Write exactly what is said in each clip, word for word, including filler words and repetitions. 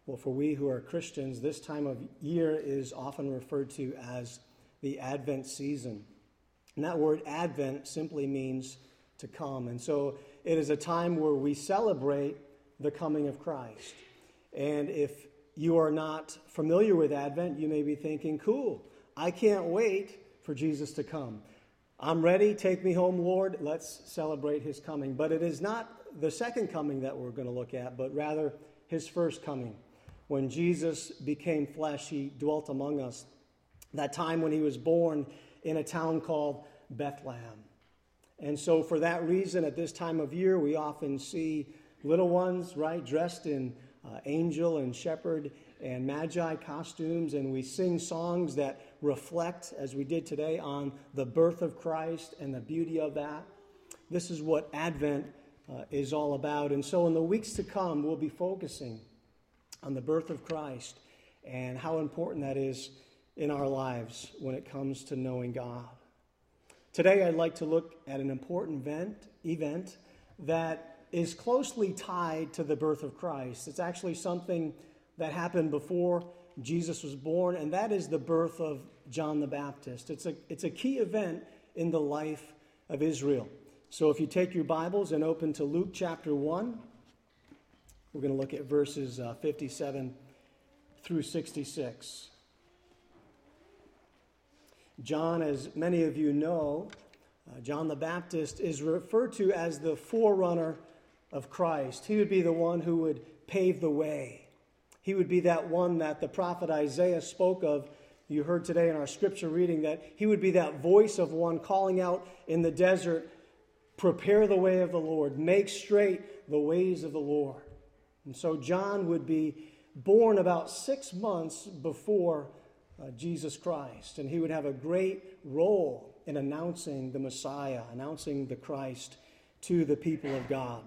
Well, for we who are Christians, this time of year is often referred to as the Advent season. And that word Advent simply means to come. And so it is a time where we celebrate the coming of Christ. And if you are not familiar with Advent, you may be thinking, cool, I can't wait for Jesus to come. I'm ready, take me home, Lord, let's celebrate his coming. But it is not the second coming that we're going to look at, but rather his first coming. When Jesus became flesh, he dwelt among us. That time when he was born in a town called Bethlehem. And so for that reason, at this time of year, we often see little ones, right, dressed in uh, angel and shepherd and magi costumes, and we sing songs that reflect, as we did today, on the birth of Christ and the beauty of that. This is what Advent uh, is all about. And so in the weeks to come, we'll be focusing on the birth of Christ and how important that is in our lives when it comes to knowing God. Today, I'd like to look at an important event, event that is closely tied to the birth of Christ. It's actually something that happened before Jesus was born, and that is the birth of John the Baptist. It's a, it's a key event in the life of Israel. So if you take your Bibles and open to Luke chapter one, we're going to look at verses uh, fifty-seven through sixty-six. John, as many of you know, uh, John the Baptist is referred to as the forerunner of Christ. He would be the one who would pave the way. He would be that one that the prophet Isaiah spoke of. You heard today in our scripture reading that he would be that voice of one calling out in the desert, prepare the way of the Lord, make straight the ways of the Lord. And so John would be born about six months before uh, Jesus Christ, and he would have a great role in announcing the Messiah, announcing the Christ to the people of God.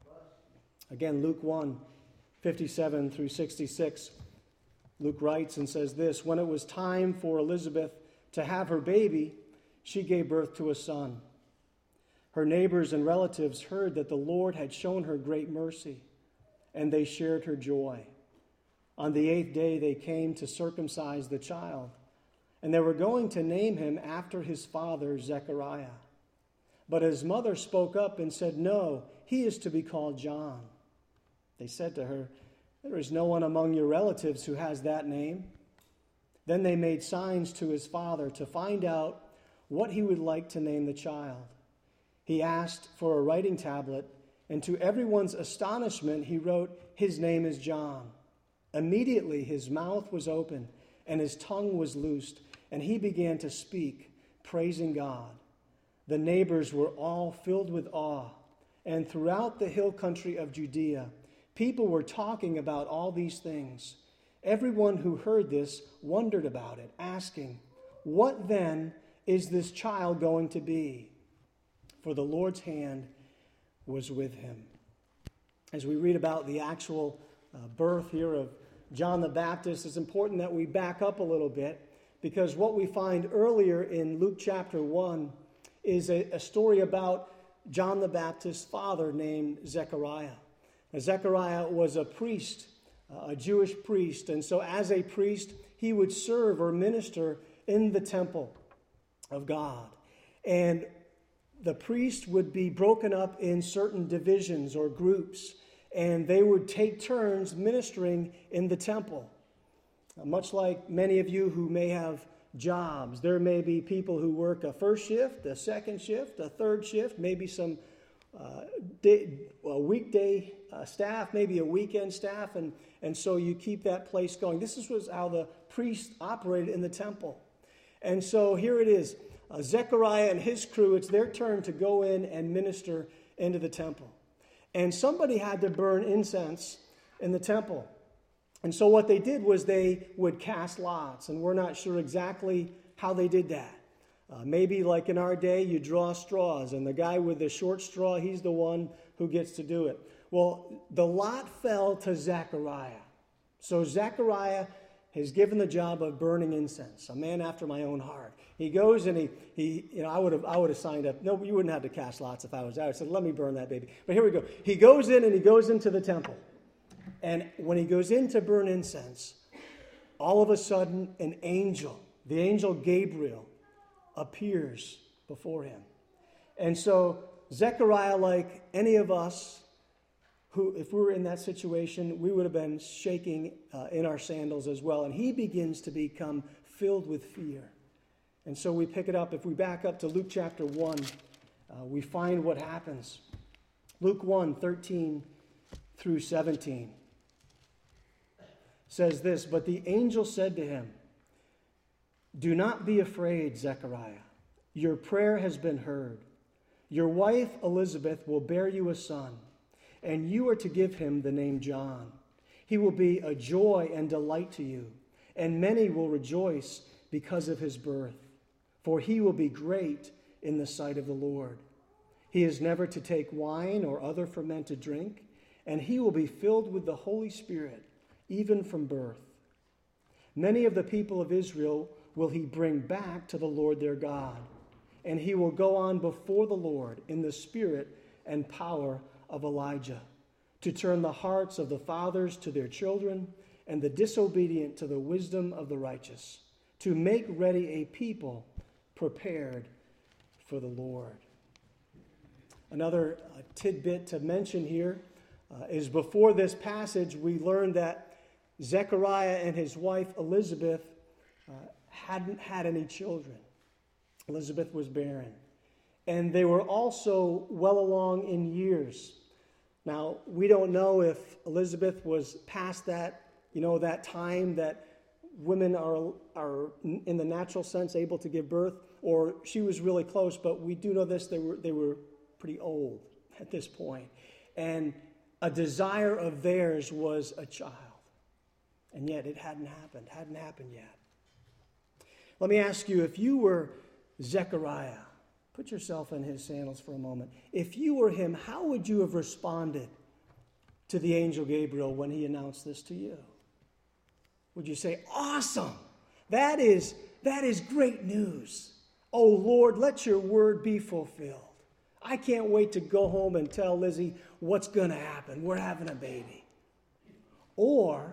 Again, Luke one, fifty-seven through sixty-six, Luke writes and says this, when it was time for Elizabeth to have her baby, she gave birth to a son. Her neighbors and relatives heard that the Lord had shown her great mercy, and they shared her joy. On the eighth day they came to circumcise the child, and they were going to name him after his father Zechariah. But his mother spoke up and said, no, he is to be called John. They said to her, there is no one among your relatives who has that name. Then they made signs to his father to find out what he would like to name the child. He asked for a writing tablet, and to everyone's astonishment, he wrote, his name is John. Immediately his mouth was open, and his tongue was loosed, and he began to speak, praising God. The neighbors were all filled with awe, and throughout the hill country of Judea, people were talking about all these things. Everyone who heard this wondered about it, asking, what then is this child going to be? For the Lord's hand was with him. As we read about the actual uh, birth here of John the Baptist, it's important that we back up a little bit, because what we find earlier in Luke chapter one is a, a story about John the Baptist's father named Zechariah. Now, Zechariah was a priest, uh, a Jewish priest, and so as a priest, he would serve or minister in the temple of God. And the priest would be broken up in certain divisions or groups, and they would take turns ministering in the temple. Uh, much like many of you who may have jobs, there may be people who work a first shift, a second shift, a third shift, maybe some uh, day, a weekday uh, staff, maybe a weekend staff, and, and so you keep that place going. This is was how the priest operated in the temple. And so here it is. Uh, Zechariah and his crew, it's their turn to go in and minister into the temple. And somebody had to burn incense in the temple. And so what they did was they would cast lots, and we're not sure exactly how they did that. Uh, maybe like in our day, you draw straws, and the guy with the short straw, he's the one who gets to do it. Well, the lot fell to Zechariah. So Zechariah is given the job of burning incense, a man after my own heart. He goes and he, he you know, I would have I would have signed up. No, you wouldn't have to cast lots if I was out. I said, let me burn that baby. But here we go. He goes in and he goes into the temple. And when he goes in to burn incense, all of a sudden an angel, the angel Gabriel, appears before him. And so Zechariah, like any of us, who, if we were in that situation, we would have been shaking uh, in our sandals as well. And he begins to become filled with fear. And so we pick it up. If we back up to Luke chapter one, uh, we find what happens. Luke one, thirteen through seventeen says this, "But the angel said to him, 'Do not be afraid, Zechariah. Your prayer has been heard. Your wife Elizabeth will bear you a son, and you are to give him the name John. He will be a joy and delight to you, and many will rejoice because of his birth. For he will be great in the sight of the Lord. He is never to take wine or other fermented drink, and he will be filled with the Holy Spirit, even from birth. Many of the people of Israel will he bring back to the Lord their God, and he will go on before the Lord in the spirit and power of Elijah, to turn the hearts of the fathers to their children, and the disobedient to the wisdom of the righteous, to make ready a people prepared for the Lord.'" Another uh, tidbit to mention here uh, is before this passage, we learned that Zechariah and his wife Elizabeth uh, hadn't had any children. Elizabeth was barren. And they were also well along in years. Now, we don't know if Elizabeth was past that, you know, that time that women are, are in the natural sense able to give birth, or she was really close, but we do know this, they were, they were pretty old at this point. And a desire of theirs was a child. And yet it hadn't happened, hadn't happened yet. Let me ask you, if you were Zechariah, put yourself in his sandals for a moment. If you were him, how would you have responded to the angel Gabriel when he announced this to you? Would you say, "Awesome! That is, that is great news. Oh Lord, let your word be fulfilled. I can't wait to go home and tell Lizzie what's going to happen. We're having a baby." Or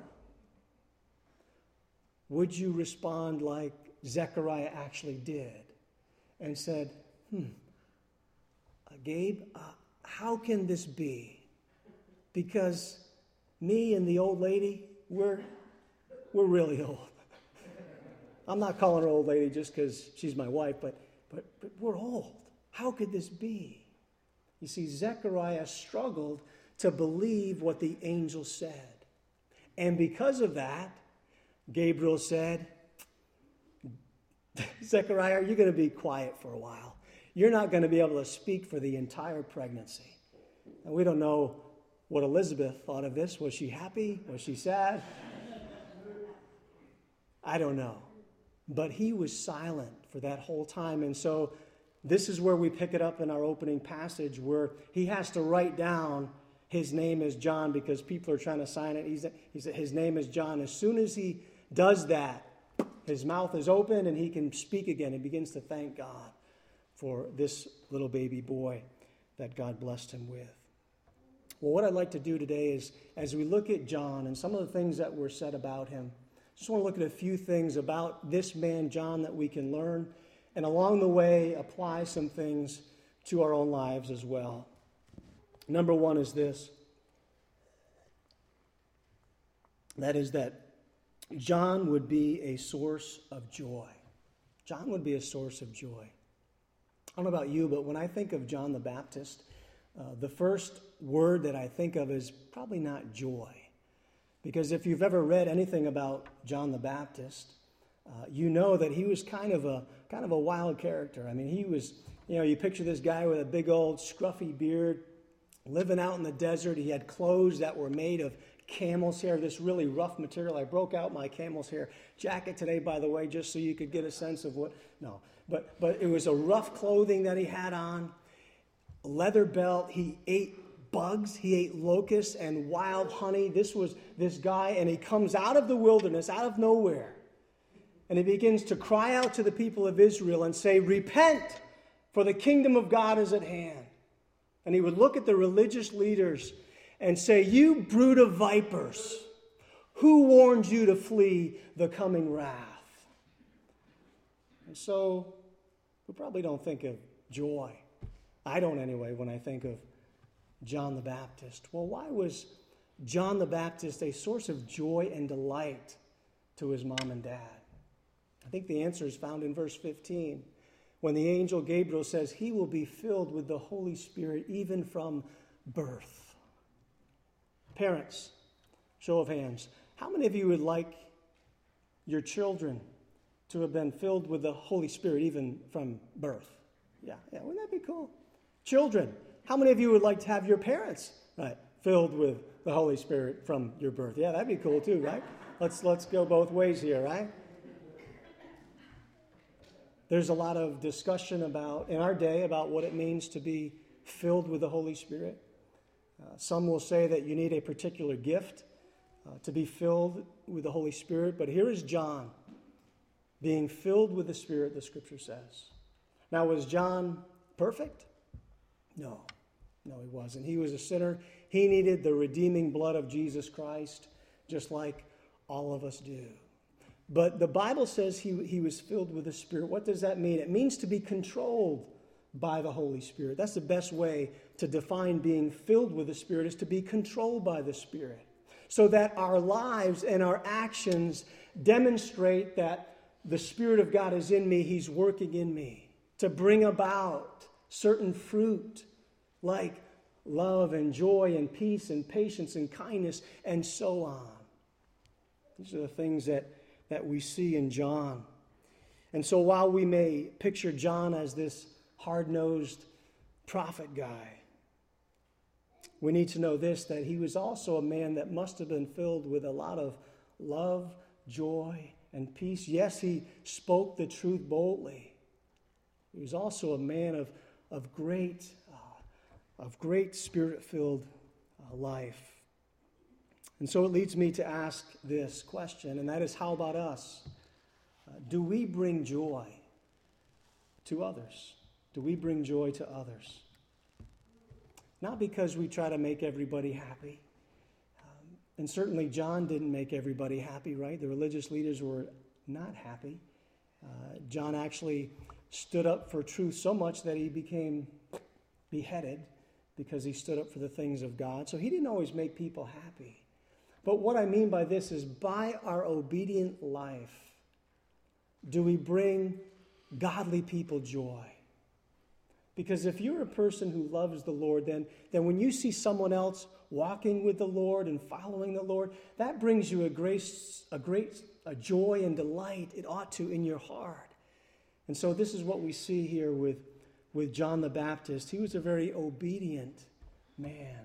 would you respond like Zechariah actually did and said, hmm, uh, Gabe, uh, how can this be? Because me and the old lady, we're, we're really old. I'm not calling her old lady just because she's my wife, but, but, but we're old. How could this be? You see, Zechariah struggled to believe what the angel said. And because of that, Gabriel said, "Zechariah, you're going to be quiet for a while. You're not going to be able to speak for the entire pregnancy." And we don't know what Elizabeth thought of this. Was she happy? Was she sad? I don't know. But he was silent for that whole time. And so this is where we pick it up in our opening passage, where he has to write down his name is John because people are trying to sign it. He's, he's, his name is John. As soon as he does that, his mouth is open and he can speak again. He begins to thank God for this little baby boy that God blessed him with. Well, what I'd like to do today is, as we look at John and some of the things that were said about him, I just want to look at a few things about this man, John, that we can learn, and along the way, apply some things to our own lives as well. Number one is this. That is that John would be a source of joy. John would be a source of joy. I don't know about you, but when I think of John the Baptist, uh, the first word that I think of is probably not joy. Because if you've ever read anything about John the Baptist, uh, you know that he was kind of a kind of a wild character. I mean, he was, you know, you picture this guy with a big old scruffy beard, living out in the desert. He had clothes that were made of camel's hair, this really rough material. I broke out my camel's hair jacket today, by the way, just so you could get a sense of what, no. But, but it was a rough clothing that he had on, a leather belt. He ate bugs. He ate locusts and wild honey. This was this guy, and he comes out of the wilderness, out of nowhere, and he begins to cry out to the people of Israel and say, "Repent, for the kingdom of God is at hand." And he would look at the religious leaders and say, "You brood of vipers, who warned you to flee the coming wrath?" And so we probably don't think of joy. I don't anyway when I think of John the Baptist. Well, why was John the Baptist a source of joy and delight to his mom and dad? I think the answer is found in verse fifteen, when the angel Gabriel says he will be filled with the Holy Spirit even from birth. Parents, show of hands, how many of you would like your children to have been filled with the Holy Spirit even from birth? Yeah, yeah, wouldn't that be cool? Children, how many of you would like to have your parents right, filled with the Holy Spirit from your birth? Yeah, that'd be cool too, right? Let's let's go both ways here, right? There's a lot of discussion about in our day about what it means to be filled with the Holy Spirit. Uh, some will say that you need a particular gift uh, to be filled with the Holy Spirit, but here is John being filled with the Spirit, the Scripture says. Now, was John perfect? No. No, he wasn't. He was a sinner. He needed the redeeming blood of Jesus Christ, just like all of us do. But the Bible says he, he was filled with the Spirit. What does that mean? It means to be controlled by the Holy Spirit. That's the best way to define being filled with the Spirit, is to be controlled by the Spirit, so that our lives and our actions demonstrate that the Spirit of God is in me. He's working in me to bring about certain fruit like love and joy and peace and patience and kindness and so on. These are the things that, that we see in John. And so while we may picture John as this hard-nosed prophet guy, we need to know this, that he was also a man that must have been filled with a lot of love, joy, and peace. Yes, he spoke the truth boldly. He was also a man of, of great, uh, of great spirit-filled uh, life. And so it leads me to ask this question, and that is, how about us? Uh, do we bring joy to others? Do we bring joy to others? Not because we try to make everybody happy. Um, and certainly John didn't make everybody happy, right? The religious leaders were not happy. Uh, John actually stood up for truth so much that he became beheaded because he stood up for the things of God. So he didn't always make people happy. But what I mean by this is, by our obedient life, do we bring godly people joy? Because if you're a person who loves the Lord, then, then when you see someone else walking with the Lord and following the Lord, that brings you a grace, a great a joy and delight. It ought to in your heart. And so this is what we see here with, with John the Baptist. He was a very obedient man.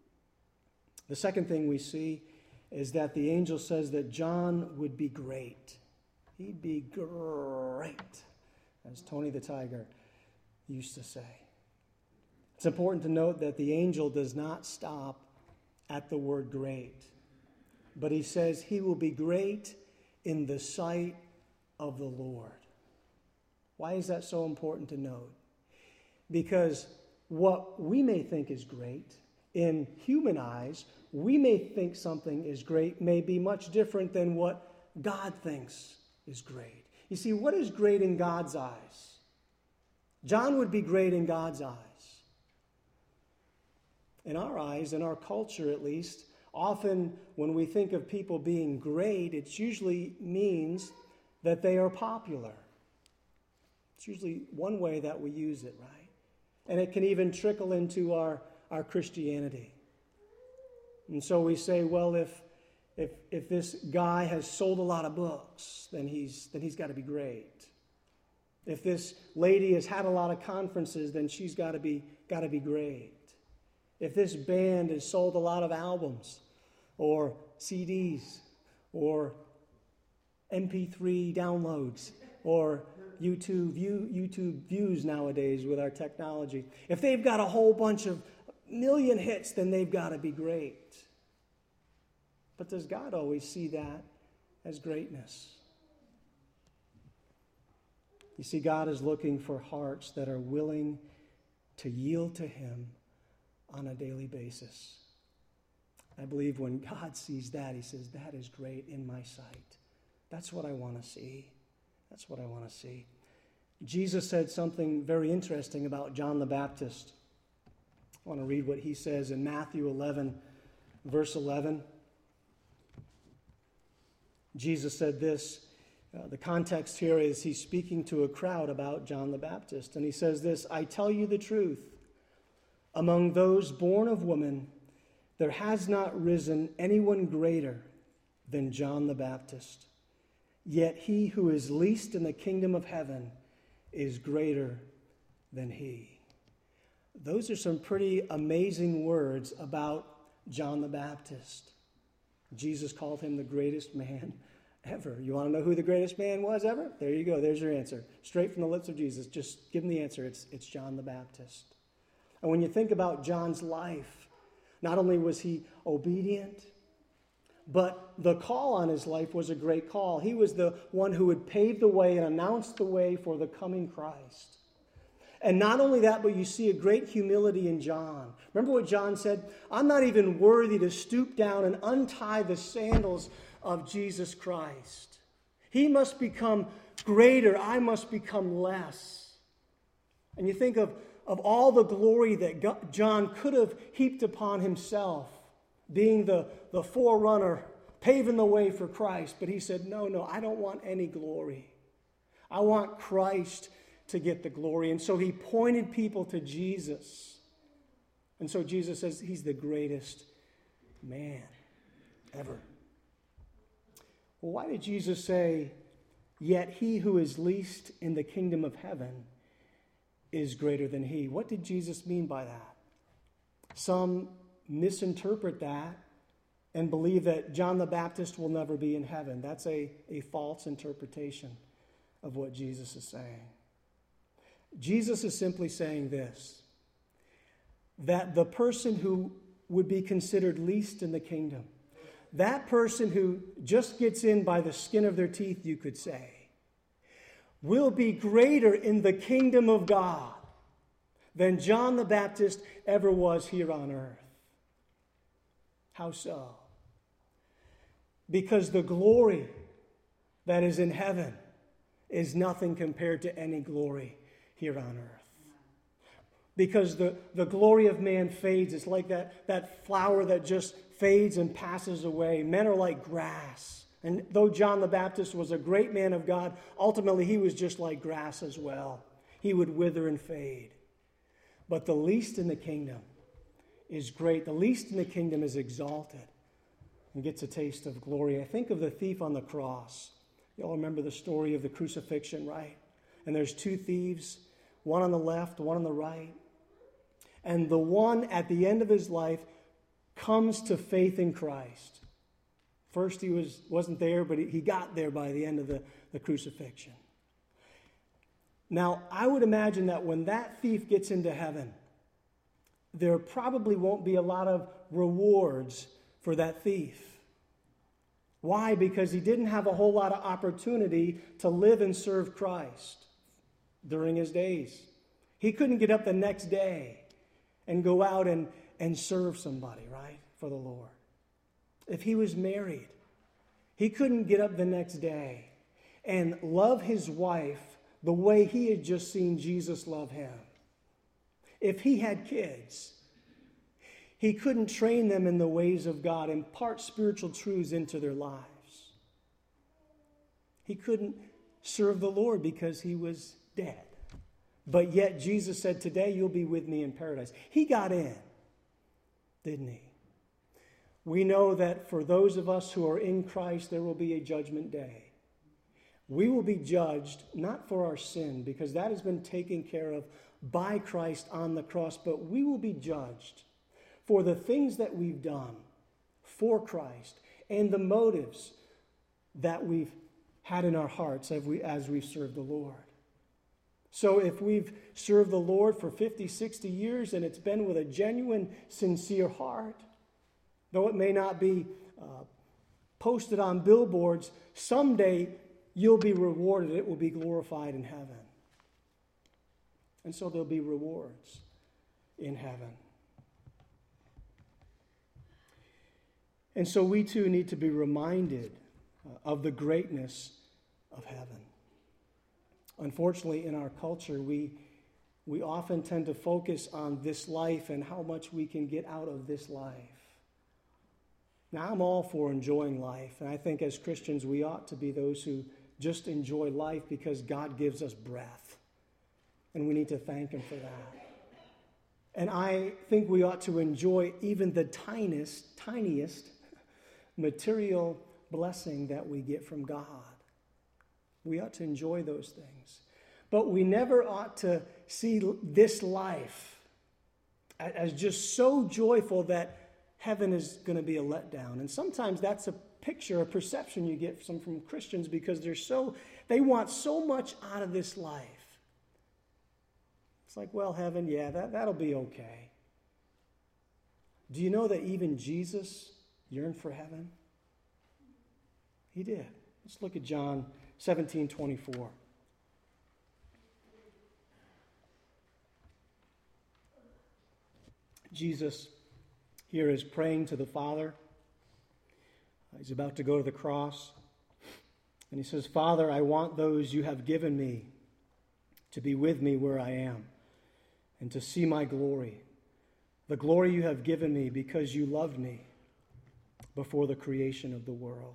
The second thing we see is that the angel says that John would be great. He'd be great, as Tony the Tiger used to say. It's important to note that the angel does not stop at the word great, but he says he will be great in the sight of the Lord. Why is that so important to note? Because what we may think is great, in human eyes, we may think something is great, may be much different than what God thinks is great. You see, what is great in God's eyes? John would be great in God's eyes. In our eyes, in our culture at least, often when we think of people being great, it usually means that they are popular. It's usually one way that we use it, right? And it can even trickle into our, our Christianity. And so we say, well, if if if this guy has sold a lot of books, then he's then he's got to be great. If this lady has had a lot of conferences, then she's got to be got to be great. If this band has sold a lot of albums or C Ds or M P three downloads or YouTube view, YouTube views nowadays with our technology, if they've got a whole bunch of million hits, then they've got to be great. But does God always see that as greatness? You see, God is looking for hearts that are willing to yield to Him on a daily basis. I believe when God sees that, he says, that is great in my sight. That's what I want to see. That's what I want to see. Jesus said something very interesting about John the Baptist. I want to read what he says in Matthew eleven, verse eleven. Jesus said this. Uh, the context here is he's speaking to a crowd about John the Baptist. And he says this, I tell you the truth. Among those born of woman, there has not risen anyone greater than John the Baptist. Yet he who is least in the kingdom of heaven is greater than he. Those are some pretty amazing words about John the Baptist. Jesus called him the greatest man ever. You want to know who the greatest man was ever? There you go. There's your answer. Straight from the lips of Jesus. Just give him the answer. It's, it's John the Baptist. And when you think about John's life, not only was he obedient, but the call on his life was a great call. He was the one who would pave the way and announce the way for the coming Christ. And not only that, but you see a great humility in John. Remember what John said? I'm not even worthy to stoop down and untie the sandals of Jesus Christ. He must become greater. I must become less. And you think of, of all the glory that God, John could have heaped upon himself, being the, the forerunner, paving the way for Christ. But he said, no, no, I don't want any glory. I want Christ to get the glory. And so he pointed people to Jesus. And so Jesus says he's the greatest man ever. Well, why did Jesus say, yet he who is least in the kingdom of heaven is greater than he? What did Jesus mean by that? Some misinterpret that and believe that John the Baptist will never be in heaven. That's a, a false interpretation of what Jesus is saying. Jesus is simply saying this, that the person who would be considered least in the kingdom, that person who just gets in by the skin of their teeth, you could say, will be greater in the kingdom of God than John the Baptist ever was here on earth. How so? Because the glory that is in heaven is nothing compared to any glory here on earth. Because the, the glory of man fades. It's like that, that flower that just fades and passes away. Men are like grass. And though John the Baptist was a great man of God, ultimately he was just like grass as well. He would wither and fade. But the least in the kingdom is great. The least in the kingdom is exalted and gets a taste of glory. I think of the thief on the cross. You all remember the story of the crucifixion, right? And there's two thieves, one on the left, one on the right. And the one at the end of his life comes to faith in Christ. First he was, wasn't there, but he got there by the end of the, the crucifixion. Now, I would imagine that when that thief gets into heaven, there probably won't be a lot of rewards for that thief. Why? Because he didn't have a whole lot of opportunity to live and serve Christ during his days. He couldn't get up the next day and go out and, and serve somebody, right, for the Lord. If he was married, he couldn't get up the next day and love his wife the way he had just seen Jesus love him. If he had kids, he couldn't train them in the ways of God, impart spiritual truths into their lives. He couldn't serve the Lord because he was dead. But yet Jesus said, today you'll be with me in paradise. He got in, didn't he? We know that for those of us who are in Christ, there will be a judgment day. We will be judged not for our sin, because that has been taken care of by Christ on the cross, but we will be judged for the things that we've done for Christ and the motives that we've had in our hearts as, we, as we've served the Lord. So if we've served the Lord for fifty, sixty years and it's been with a genuine, sincere heart, though it may not be uh, posted on billboards, someday you'll be rewarded. It will be glorified in heaven. And so there'll be rewards in heaven. And so we too need to be reminded uh, of the greatness of heaven. Unfortunately, in our culture, we, we often tend to focus on this life and how much we can get out of this life. Now, I'm all for enjoying life, and I think as Christians we ought to be those who just enjoy life because God gives us breath, and we need to thank Him for that. And I think we ought to enjoy even the tiniest, tiniest material blessing that we get from God. We ought to enjoy those things. But we never ought to see this life as just so joyful that heaven is going to be a letdown. And sometimes that's a picture, a perception you get from, from Christians because they're so, they want so much out of this life. It's like, well, heaven, yeah, that, that'll be okay. Do you know that even Jesus yearned for heaven? He did. Let's look at John seventeen twenty-four. Jesus here is praying to the Father. He's about to go to the cross. And he says, Father, I want those you have given me to be with me where I am and to see my glory, the glory you have given me because you loved me before the creation of the world.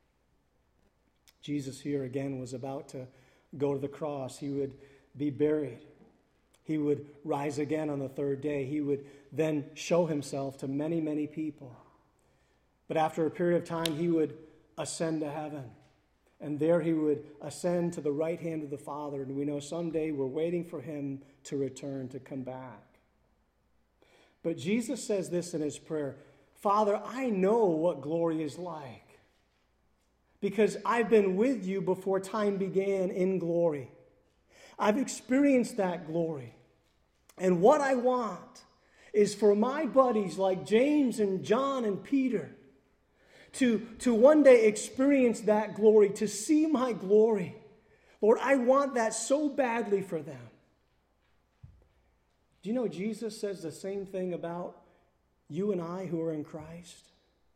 Jesus here again was about to go to the cross. He would be buried. He would rise again on the third day. He would then show himself to many, many people. But after a period of time, he would ascend to heaven. And there he would ascend to the right hand of the Father. And we know someday we're waiting for him to return, to come back. But Jesus says this in his prayer, Father, I know what glory is like, because I've been with you before time began in glory. I've experienced that glory. And what I want is for my buddies like James and John and Peter to, to one day experience that glory, to see my glory. Lord, I want that so badly for them. Do you know Jesus says the same thing about you and I who are in Christ?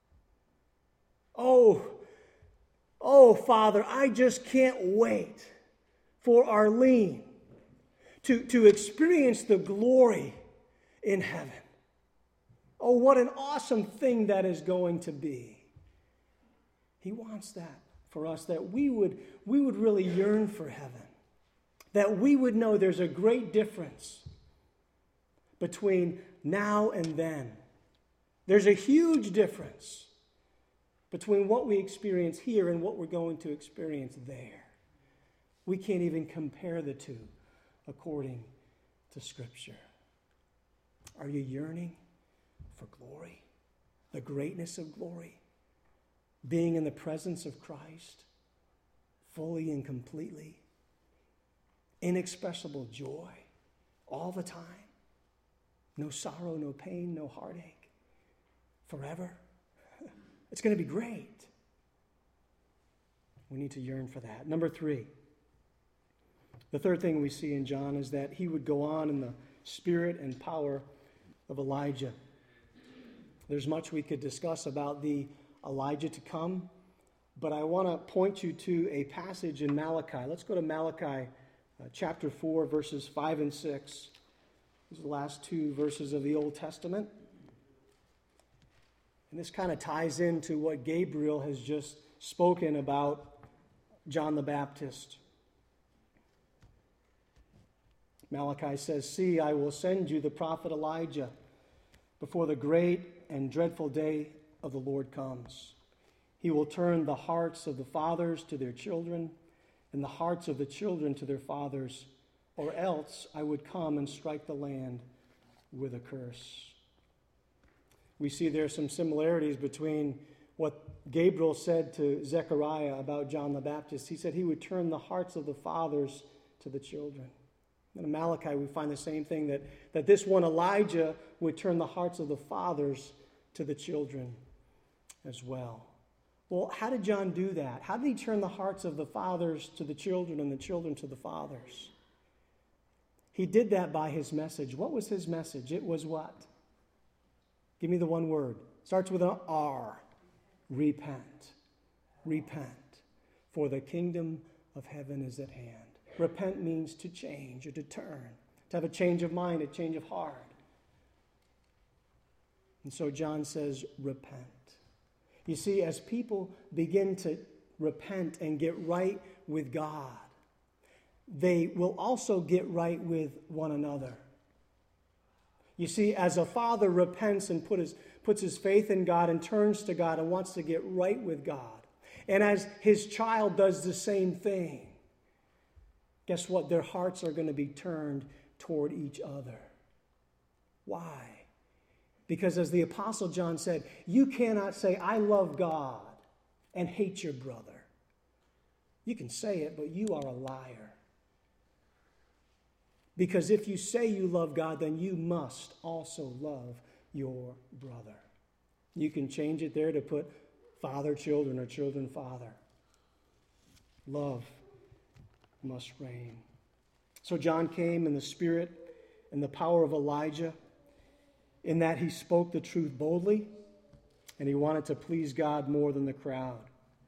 Oh, oh, Father, I just can't wait for Arlene to, to experience the glory in heaven. Oh, what an awesome thing that is going to be. He wants that for us, that we would, we would really yearn for heaven, that we would know there's a great difference between now and then. There's a huge difference between what we experience here and what we're going to experience there. We can't even compare the two according to Scripture. Are you yearning for glory? The greatness of glory? Being in the presence of Christ fully and completely? Inexpressible joy all the time? No sorrow, no pain, no heartache? Forever? It's going to be great. We need to yearn for that. Number three. The third thing we see in John is that he would go on in the spirit and power of Elijah. There's much we could discuss about the Elijah to come, but I want to point you to a passage in Malachi. Let's go to Malachi uh, chapter four, verses five and six. These are the last two verses of the Old Testament. And this kind of ties into what Gabriel has just spoken about John the Baptist. Malachi says, See, I will send you the prophet Elijah before the great and dreadful day of the Lord comes. He will turn the hearts of the fathers to their children and the hearts of the children to their fathers, or else I would come and strike the land with a curse. We see there some similarities between what Gabriel said to Zechariah about John the Baptist. He said he would turn the hearts of the fathers to the children. And in Malachi, we find the same thing, that, that this one, Elijah, would turn the hearts of the fathers to the children as well. Well, how did John do that? How did he turn the hearts of the fathers to the children and the children to the fathers? He did that by his message. What was his message? It was what? Give me the one word. Starts with an R. repent. Repent, for the kingdom of heaven is at hand. Repent means to change or to turn, to have a change of mind, a change of heart. And so John says, repent. You see, as people begin to repent and get right with God, they will also get right with one another. You see, as a father repents and put his, puts his faith in God and turns to God and wants to get right with God, and as his child does the same thing, guess what? Their hearts are going to be turned toward each other. Why? Because as the Apostle John said, you cannot say, I love God and hate your brother. You can say it, but you are a liar. Because if you say you love God, then you must also love your brother. You can change it there to put father, children, or children, father. Love must reign. So John came in the spirit and the power of Elijah, in that he spoke the truth boldly, and he wanted to please God more than the crowd.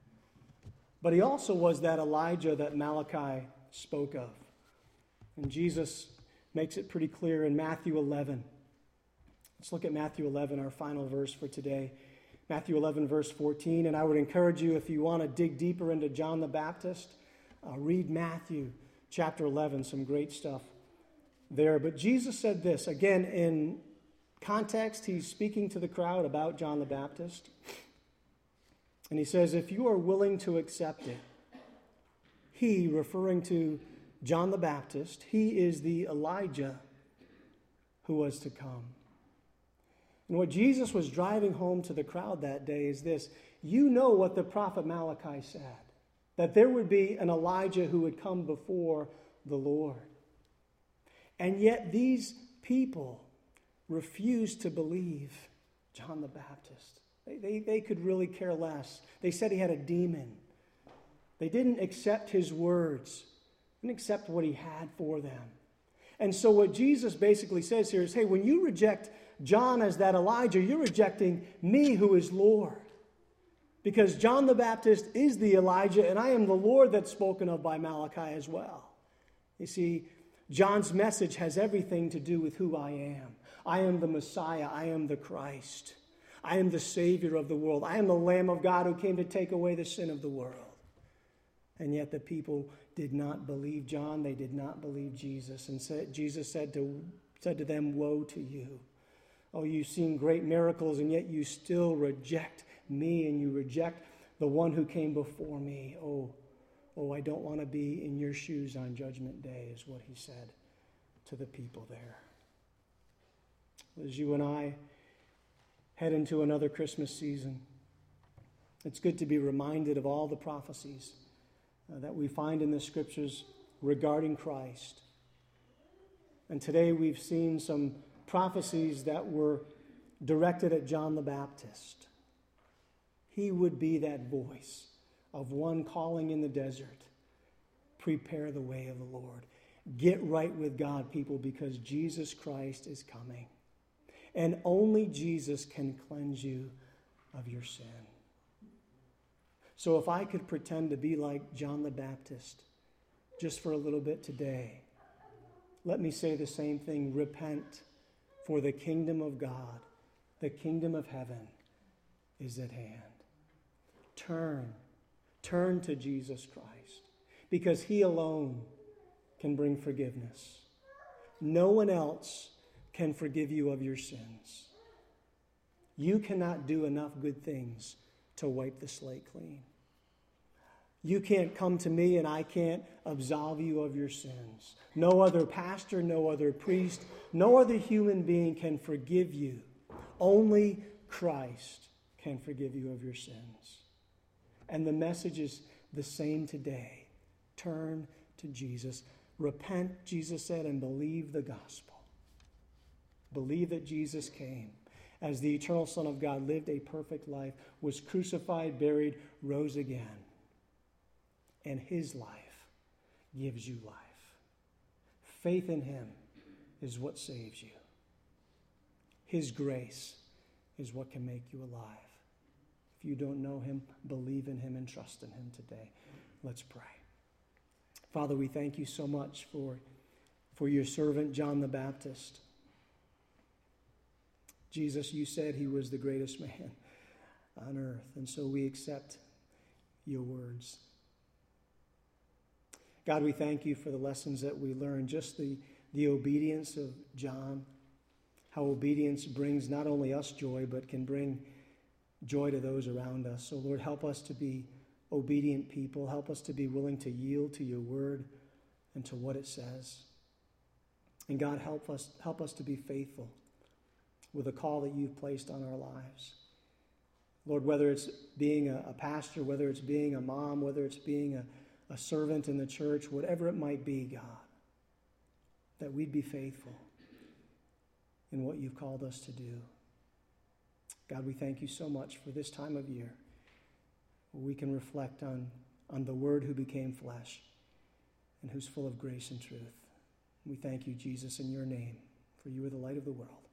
But he also was that Elijah that Malachi spoke of. And Jesus makes it pretty clear in Matthew eleven. Let's look at Matthew eleven, our final verse for today. Matthew eleven, verse fourteen. And I would encourage you, if you want to dig deeper into John the Baptist, uh, read Matthew chapter eleven, some great stuff there. But Jesus said this, again, in context, he's speaking to the crowd about John the Baptist. And he says, if you are willing to accept it, he, referring to John the Baptist, he is the Elijah who was to come. And what Jesus was driving home to the crowd that day is this. You know what the prophet Malachi said, that there would be an Elijah who would come before the Lord. And yet these people refused to believe John the Baptist. They, they, they could really care less. They said he had a demon. They didn't accept his words, didn't accept what he had for them. And so what Jesus basically says here is, hey, when you reject John as that Elijah, you're rejecting me who is Lord. Because John the Baptist is the Elijah, and I am the Lord that's spoken of by Malachi as well. You see, John's message has everything to do with who I am. I am the Messiah. I am the Christ. I am the Savior of the world. I am the Lamb of God who came to take away the sin of the world. And yet the people did not believe John. They did not believe Jesus. And said, Jesus said to, said to them, woe to you. Oh, you've seen great miracles, and yet you still reject me, and you reject the one who came before me. Oh, oh, I don't want to be in your shoes on Judgment Day, is what he said to the people there. As you and I head into another Christmas season, it's good to be reminded of all the prophecies uh, that we find in the Scriptures regarding Christ. And today we've seen some prophecies that were directed at John the Baptist. He would be that voice of one calling in the desert, prepare the way of the Lord. Get right with God, people, because Jesus Christ is coming. And only Jesus can cleanse you of your sin. So if I could pretend to be like John the Baptist just for a little bit today, let me say the same thing. Repent, for the kingdom of God, the kingdom of heaven, is at hand. Turn. Turn to Jesus Christ, because he alone can bring forgiveness. No one else can forgive you of your sins. You cannot do enough good things to wipe the slate clean. You can't come to me and I can't absolve you of your sins. No other pastor, no other priest, no other human being can forgive you. Only Christ can forgive you of your sins. And the message is the same today. Turn to Jesus. Repent, Jesus said, and believe the gospel. Believe that Jesus came as the eternal Son of God, lived a perfect life, was crucified, buried, rose again. And his life gives you life. Faith in him is what saves you. His grace is what can make you alive. If you don't know him, believe in him and trust in him today. Let's pray. Father, we thank you so much for, for your servant, John the Baptist. Jesus, you said he was the greatest man on earth, and so we accept your words. God, we thank you for the lessons that we learned, just the, the obedience of John, how obedience brings not only us joy, but can bring joy to those around us. So, Lord, help us to be obedient people. Help us to be willing to yield to your word and to what it says. And God, help us, help us to be faithful with the call that you've placed on our lives. Lord, whether it's being a, a pastor, whether it's being a mom, whether it's being a a servant in the church, whatever it might be, God, that we'd be faithful in what you've called us to do. God, we thank you so much for this time of year where we can reflect on, on the Word who became flesh and who's full of grace and truth. We thank you, Jesus, in your name, for you are the light of the world.